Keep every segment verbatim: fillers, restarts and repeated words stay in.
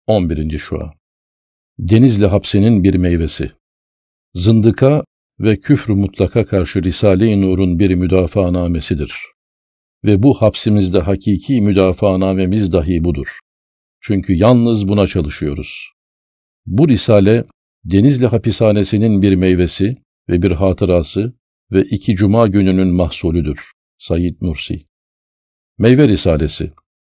on birinci Şua. Denizli hapsinin bir meyvesi. Zındıka ve küfr-ü mutlaka karşı Risale-i Nur'un bir müdafaanamesidir. Ve bu hapsimizde hakiki müdafaanamemiz dahi budur. Çünkü yalnız buna çalışıyoruz. Bu risale, Denizli hapishanesinin bir meyvesi ve bir hatırası ve iki cuma gününün mahsulüdür. Said Nursi. Meyve Risalesi.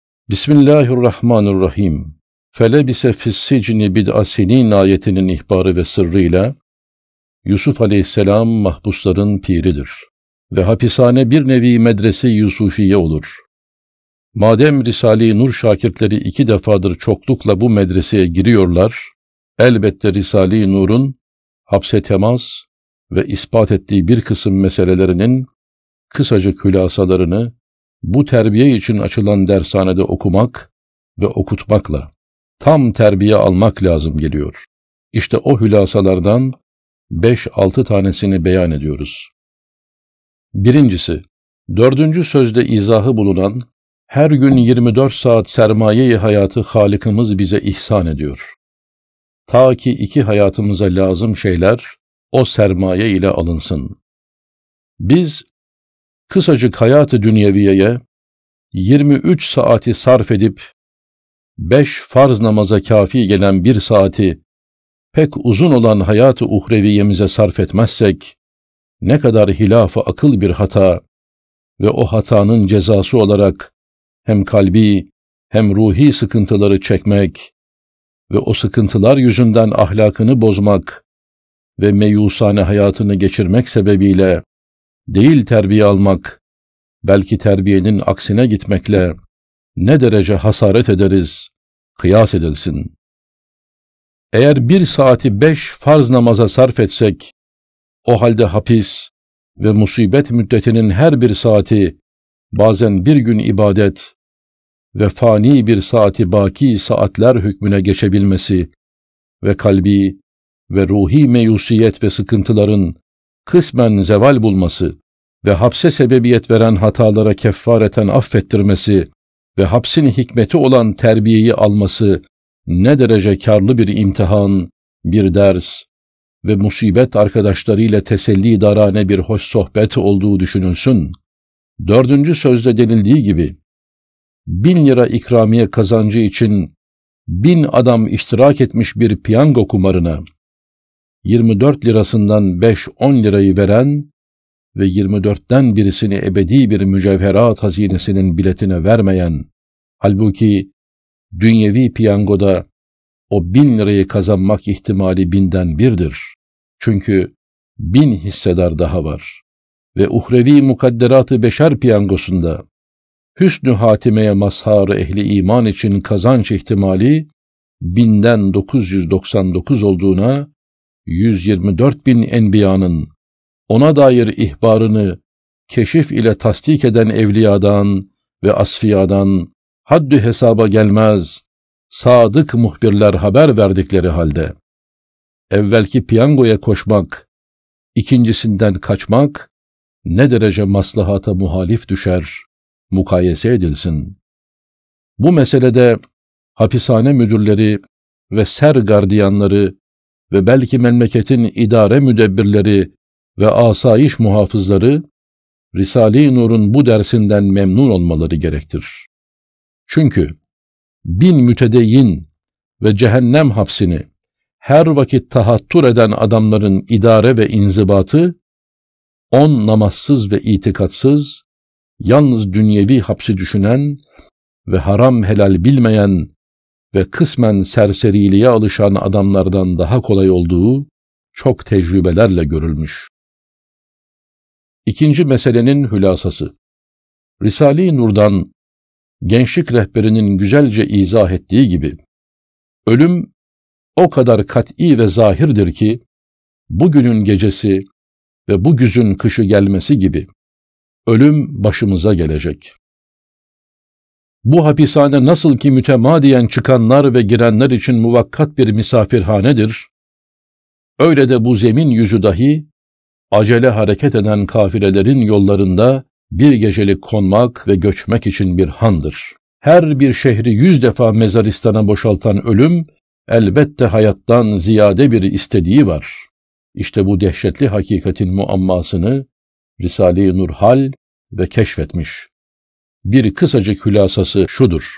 Bismillahirrahmanirrahim. Felebise fissicni bid'a sinin ayetinin ihbarı ve sırrıyla Yusuf aleyhisselam mahpusların piridir ve hapishane bir nevi medrese Yusufiye olur. Madem Risale-i Nur şakirtleri iki defadır çoklukla bu medreseye giriyorlar, elbette Risale-i Nur'un hapse temas ve ispat ettiği bir kısım meselelerinin kısacık hülasalarını bu terbiye için açılan dershanede okumak ve okutmakla tam terbiye almak lazım geliyor. İşte o hülasalardan beş altı tanesini beyan ediyoruz. Birincisi, dördüncü sözde izahı bulunan her gün yirmi dört saat sermaye-i hayatı Halık'ımız bize ihsan ediyor. Ta ki iki hayatımıza lazım şeyler o sermaye ile alınsın. Biz kısacık hayatı dünyeviyeye yirmi üç saati sarf edip beş farz namaza kafi gelen bir saati pek uzun olan hayatı uhreviyemize sarf etmezsek, ne kadar hilaf-ı akıl bir hata ve o hatanın cezası olarak hem kalbi hem ruhi sıkıntıları çekmek ve o sıkıntılar yüzünden ahlakını bozmak ve meyusane hayatını geçirmek sebebiyle değil terbiye almak, belki terbiyenin aksine gitmekle ne derece hasaret ederiz, kıyas edilsin. Eğer bir saati beş farz namaza sarf etsek, o halde hapis ve musibet müddetinin her bir saati, bazen bir gün ibadet ve fani bir saati baki saatler hükmüne geçebilmesi ve kalbi ve ruhi meyusiyet ve sıkıntıların kısmen zeval bulması ve hapse sebebiyet veren hatalara keffareten affettirmesi ve hapsin hikmeti olan terbiyeyi alması ne derece kârlı bir imtihan, bir ders ve musibet arkadaşlarıyla teselli darane bir hoş sohbet olduğu düşünülsün. Dördüncü sözde denildiği gibi, bin lira ikramiye kazancı için bin adam iştirak etmiş bir piyango kumarına, yirmi dört lirasından beş on lirayı veren ve yirmi dörtten birisini ebedi bir mücevherat hazinesinin biletine vermeyen, halbuki dünyevi piyangoda o bin lirayı kazanmak ihtimali binden birdir. Çünkü bin hissedar daha var. Ve uhrevi mukadderat-ı beşer piyangosunda hüsnü hatimeye mazhar-ı ehli iman için kazanç ihtimali binden dokuz yüz doksan dokuz olduğuna, yüz yirmi dört bin enbiyanın ona dair ihbarını keşif ile tasdik eden evliyadan ve asfiyadan haddü hesaba gelmez sadık muhbirler haber verdikleri halde, evvelki piyangoya koşmak, ikincisinden kaçmak ne derece maslahata muhalif düşer, mukayese edilsin. Bu meselede hapishane müdürleri ve ser gardiyanları ve belki memleketin idare müdebbirleri ve asayiş muhafızları, Risale-i Nur'un bu dersinden memnun olmaları gerektir. Çünkü bin mütedeyyin ve cehennem hapsini her vakit tahattür eden adamların idare ve inzibatı, on namazsız ve itikatsız, yalnız dünyevi hapsi düşünen ve haram helal bilmeyen ve kısmen serseriliğe alışan adamlardan daha kolay olduğu çok tecrübelerle görülmüş. İkinci meselenin hülasası. Risale-i Nur'dan gençlik rehberinin güzelce izah ettiği gibi, ölüm o kadar kat'i ve zahirdir ki, bugünün gecesi ve bu güzün kışı gelmesi gibi, ölüm başımıza gelecek. Bu hapishane nasıl ki mütemadiyen çıkanlar ve girenler için muvakkat bir misafirhanedir, öyle de bu zemin yüzü dahi, acele hareket eden kafilelerin yollarında bir gecelik konmak ve göçmek için bir handır. her bir şehri yüz defa mezaristana boşaltan ölüm, elbette hayattan ziyade bir istediği var. İşte bu dehşetli hakikatin muammasını Risale-i Nur hal ve keşfetmiş. Bir kısacık hülasası şudur: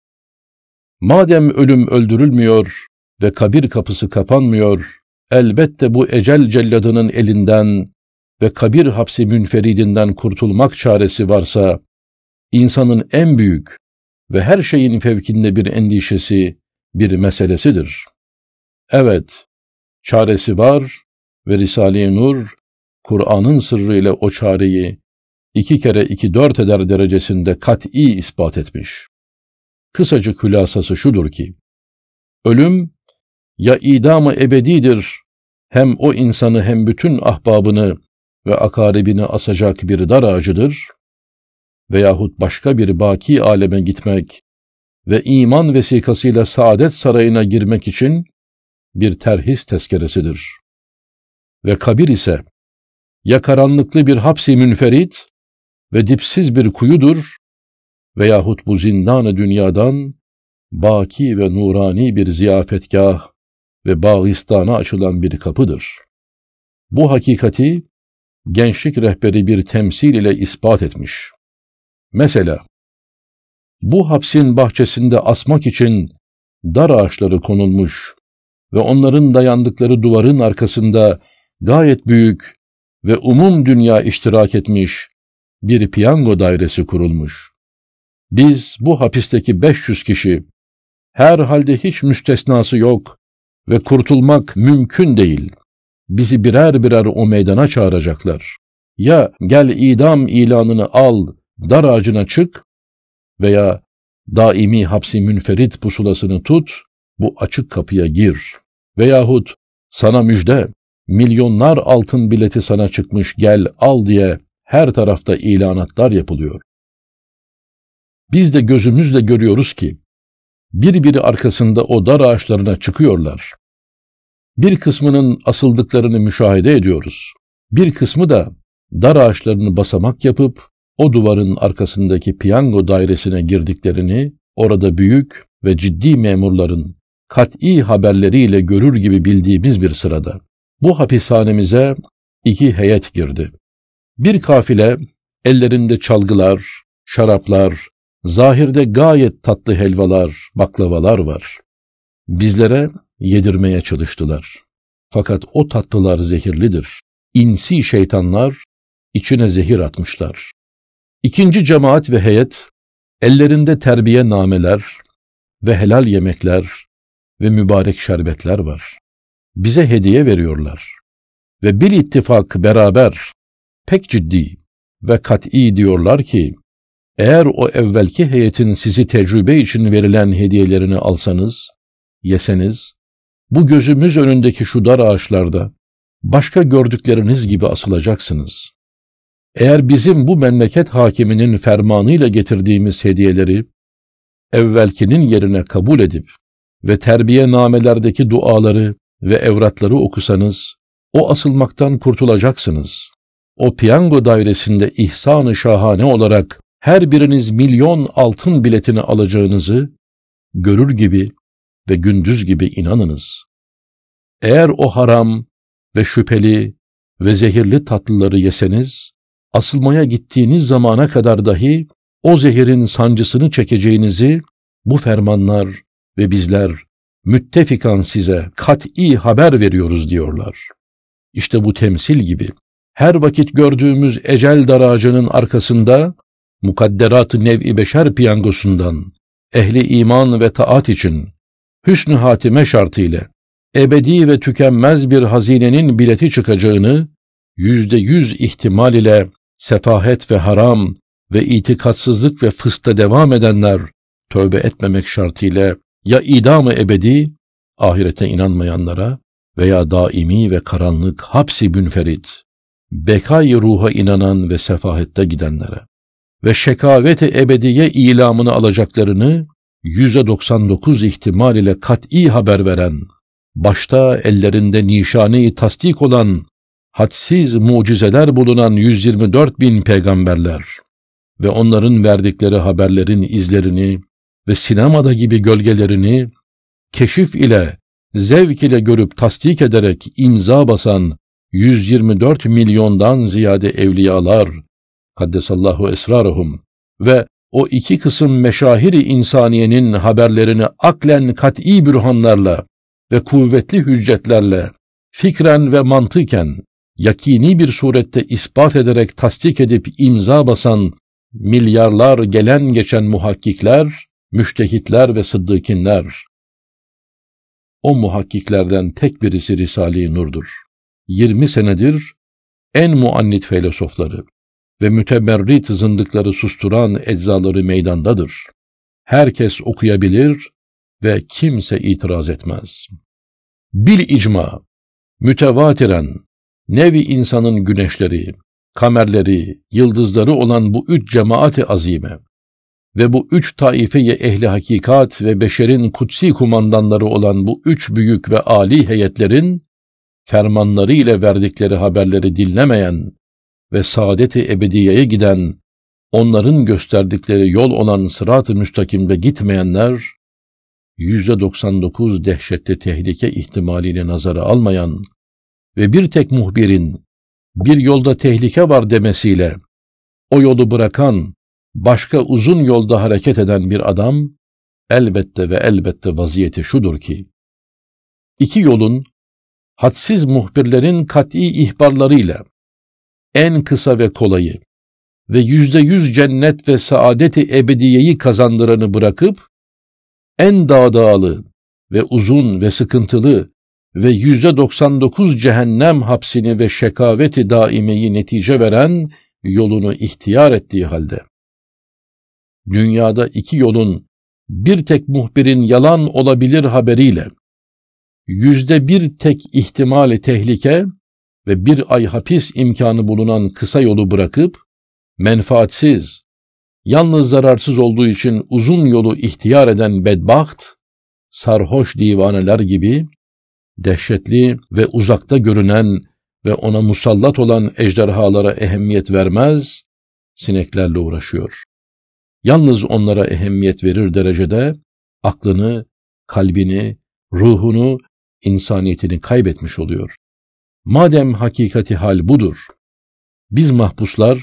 madem ölüm öldürülmüyor ve kabir kapısı kapanmıyor, elbette bu ecel celladının elinden ve kabir hapsi münferidinden kurtulmak çaresi varsa, insanın en büyük ve her şeyin fevkinde bir endişesi, bir meselesidir. Evet, çaresi var ve Risale-i Nur, Kur'an'ın sırrıyla o çareyi iki kere iki dört eder derecesinde kat'î ispat etmiş. Kısacık hülasası şudur ki, ölüm ya idam-ı ebedidir, hem o insanı hem bütün ahbabını ve akaribini asacak bir dar ağacıdır, veyahut başka bir baki aleme gitmek ve iman vesikasıyla saadet sarayına girmek için bir terhis tezkeresidir. Ve kabir ise ya karanlıklı bir hapsi münferit ve dipsiz bir kuyudur, veyahut bu zindan-ı dünyadan baki ve nurani bir ziyafetgah ve bağistana açılan bir kapıdır. Bu hakikati gençlik rehberi bir temsil ile ispat etmiş. Mesela, bu hapsin bahçesinde asmak için dar ağaçları konulmuş ve onların dayandıkları duvarın arkasında gayet büyük ve umum dünya iştirak etmiş bir piyango dairesi kurulmuş. Biz bu hapisteki beş yüz kişi, herhalde hiç müstesnası yok ve kurtulmak mümkün değil, bizi birer birer o meydana çağıracaklar. Ya gel idam ilanını al, dar ağacına çık, veya daimi hapsi münferit pusulasını tut, bu açık kapıya gir. Veyahut sana müjde, milyonlar altın bileti sana çıkmış, gel al diye her tarafta ilanatlar yapılıyor. Biz de gözümüzle görüyoruz ki, birbiri arkasında o dar ağaçlarına çıkıyorlar. Bir kısmının asıldıklarını müşahede ediyoruz. Bir kısmı da dar ağaçlarını basamak yapıp, o duvarın arkasındaki piyango dairesine girdiklerini, orada büyük ve ciddi memurların kat'î haberleriyle görür gibi bildiğimiz bir sırada, bu hapishanemize iki heyet girdi. Bir kafile, ellerinde çalgılar, şaraplar, zahirde gayet tatlı helvalar, baklavalar var. Bizlere yedirmeye çalıştılar. Fakat o tatlılar zehirlidir. İnsi şeytanlar içine zehir atmışlar. İkinci cemaat ve heyet, ellerinde terbiye nameler ve helal yemekler ve mübarek şerbetler var. Bize hediye veriyorlar. Ve bir ittifak beraber pek ciddi ve kat'î diyorlar ki, eğer o evvelki heyetin sizi tecrübe için verilen hediyelerini alsanız, yeseniz, bu gözümüz önündeki şu dar ağaçlarda başka gördükleriniz gibi asılacaksınız. Eğer bizim bu memleket hakiminin fermanıyla getirdiğimiz hediyeleri evvelkinin yerine kabul edip ve terbiye namelerdeki duaları ve evratları okusanız, o asılmaktan kurtulacaksınız. O piyango dairesinde ihsan-ı şahane olarak her biriniz milyon altın biletini alacağınızı görür gibi ve gündüz gibi inanınız. Eğer o haram ve şüpheli ve zehirli tatlıları yeseniz, asılmaya gittiğiniz zamana kadar dahi o zehirin sancısını çekeceğinizi bu fermanlar ve bizler müttefikan size kat'î haber veriyoruz diyorlar. İşte bu temsil gibi her vakit gördüğümüz ecel dar ağacının arkasında mukadderat-ı nev-i beşer piyangosundan ehli iman ve taat için hüsnü hatime şartıyla ebedi ve tükenmez bir hazinenin bileti çıkacağını yüzde yüz ihtimal ile sefahet ve haram ve itikatsızlık ve fısta devam edenler tövbe etmemek şartıyla ya idam-ı ebedi ahirete inanmayanlara veya daimi ve karanlık hapsi münferit bekay ruha inanan ve sefahette gidenlere ve şekavet-i ebediye ilamını alacaklarını yüzde doksan dokuz ihtimal ile kat'î haber veren, başta ellerinde nişane-i tasdik olan hadsiz mucizeler bulunan yüz yirmi dört bin peygamberler ve onların verdikleri haberlerin izlerini ve sinemada gibi gölgelerini keşif ile, zevk ile görüp tasdik ederek imza basan yüz yirmi dört milyondan ziyade evliyalar, kaddesallahu esrarahum, ve o iki kısım meşahiri insaniyenin haberlerini aklen kat'i bürhanlarla ve kuvvetli hüccetlerle, fikren ve mantıken, yakini bir surette ispat ederek tasdik edip imza basan milyarlar gelen geçen muhakkikler, müştehitler ve sıddıkinler. O muhakkiklerden tek birisi Risale-i Nur'dur. Yirmi senedir en muannit filozofları ve mütemerrit zındıkları susturan eczaları meydandadır. Herkes okuyabilir ve kimse itiraz etmez. Bil icma, mütevatiren, nevi insanın güneşleri, kamerleri, yıldızları olan bu üç cemaat-i azime ve bu üç taife-i ehli hakikat ve beşerin kutsi kumandanları olan bu üç büyük ve âli heyetlerin fermanları ile verdikleri haberleri dinlemeyen ve saadet-i ebediyeye giden, onların gösterdikleri yol olan sırat-ı müstakimde gitmeyenler, yüzde doksan dokuz dehşetli tehlike ihtimalini nazara almayan ve bir tek muhbirin bir yolda tehlike var demesiyle o yolu bırakan, başka uzun yolda hareket eden bir adam, elbette ve elbette vaziyeti şudur ki, iki yolun, hadsiz muhbirlerin kat'i ihbarlarıyla, en kısa ve kolayı ve yüzde yüz cennet ve saadet-i ebediyeyi kazandıranı bırakıp, en dağdağalı ve uzun ve sıkıntılı ve yüzde doksan dokuz cehennem hapsini ve şekaveti daimeyi netice veren yolunu ihtiyar ettiği halde, dünyada iki yolun bir tek muhbirin yalan olabilir haberiyle, yüzde bir tek ihtimali tehlike ve bir ay hapis imkanı bulunan kısa yolu bırakıp, menfaatsiz, yalnız zararsız olduğu için uzun yolu ihtiyar eden bedbaht, sarhoş divaneler gibi, dehşetli ve uzakta görünen ve ona musallat olan ejderhalara ehemmiyet vermez, sineklerle uğraşıyor. Yalnız onlara ehemmiyet verir derecede, aklını, kalbini, ruhunu, insaniyetini kaybetmiş oluyor. Madem hakikati hal budur, biz mahpuslar,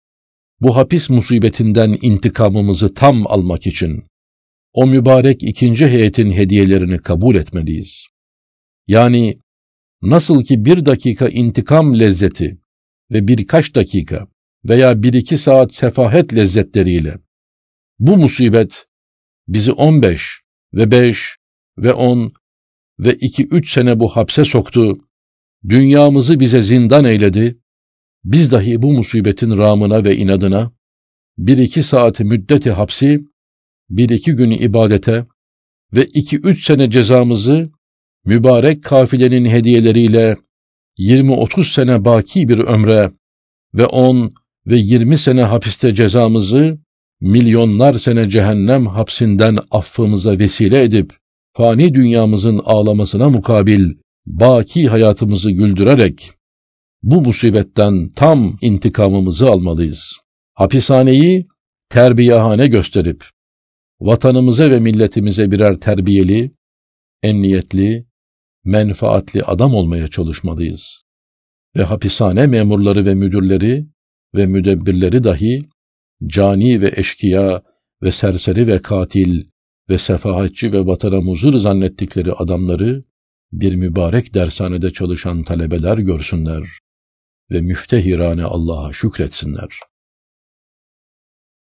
bu hapis musibetinden intikamımızı tam almak için, o mübarek ikinci heyetin hediyelerini kabul etmeliyiz. Yani, nasıl ki bir dakika intikam lezzeti ve birkaç dakika veya bir iki saat sefahet lezzetleriyle, bu musibet bizi on beş ve beş ve on ve iki üç sene bu hapse soktu, dünyamızı bize zindan eyledi, biz dahi bu musibetin rağmına ve inadına, bir iki saat müddeti hapsi, bir iki gün ibadete ve iki üç sene cezamızı, mübarek kafilenin hediyeleriyle yirmi otuz sene baki bir ömre ve on ve yirmi sene hapiste cezamızı, milyonlar sene cehennem hapsinden affımıza vesile edip, fani dünyamızın ağlamasına mukabil, baki hayatımızı güldürerek, bu musibetten tam intikamımızı almalıyız. Hapishaneyi terbiyehane gösterip, vatanımıza ve milletimize birer terbiyeli, emniyetli, menfaatli adam olmaya çalışmalıyız. Ve hapishane memurları ve müdürleri ve müdebbirleri dahi, cani ve eşkıya ve serseri ve katil ve sefahatçi ve vatana muzır zannettikleri adamları, bir mübarek dershanede çalışan talebeler görsünler ve müftehirane Allah'a şükretsinler.